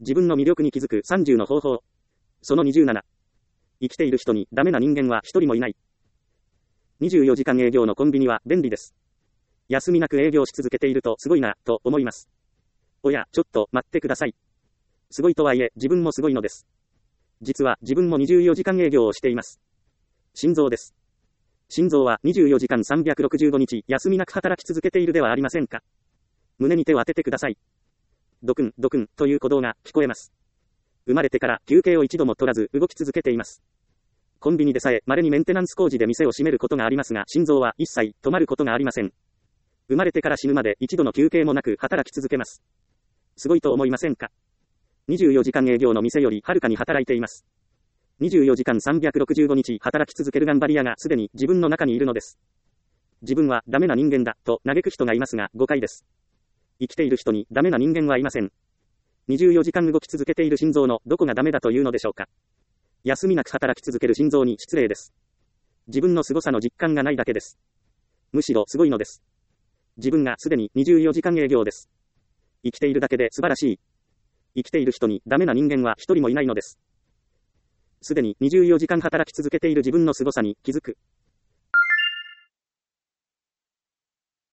自分の魅力に気づく30の方法。その27。生きている人にダメな人間は一人もいない。24時間営業のコンビニは便利です。休みなく営業し続けているとすごいな、と思います。おや、ちょっと待ってください。すごいとはいえ、自分もすごいのです。実は自分も24時間営業をしています。心臓です。心臓は24時間365日休みなく働き続けているではありませんか。胸に手を当ててください。ドクン、ドクンという鼓動が聞こえます。生まれてから休憩を一度も取らず動き続けています。コンビニでさえ稀にメンテナンス工事で店を閉めることがありますが、心臓は一切止まることがありません。生まれてから死ぬまで一度の休憩もなく働き続けます。すごいと思いませんか。24時間営業の店よりはるかに働いています。24時間365日働き続ける頑張り屋がすでに自分の中にいるのです。自分はダメな人間だと嘆く人がいますが誤解です。生きている人にダメな人間はいません。24時間動き続けている心臓のどこがダメだというのでしょうか。休みなく働き続ける心臓に失礼です。自分の凄さの実感がないだけです。むしろすごいのです。自分がすでに24時間営業です。生きているだけで素晴らしい。生きている人にダメな人間は一人もいないのです。すでに24時間働き続けている自分の凄さに気づく。